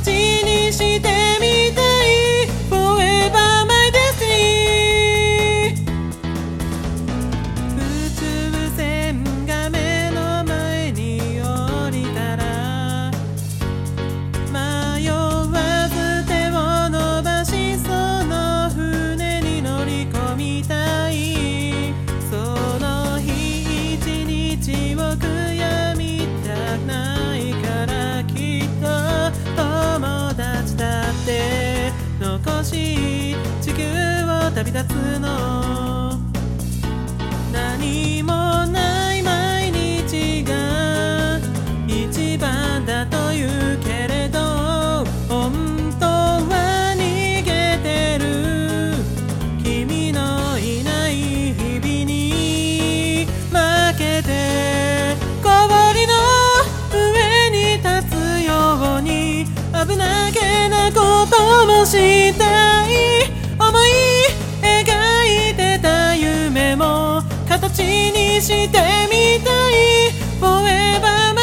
形にしてみたい Forever my destiny 宇宙船が目の前に降りたら迷わず手を伸ばしその船に乗り込みたいその日一日を悔やみたくないからきっと友達だって残し地球を旅立つの何もない毎日が一番だと言うけれど本当は逃げてる君のいない日々に負けて氷の上に立つように危なげなこともしたい思い描いてた夢も形にしてみたい Forever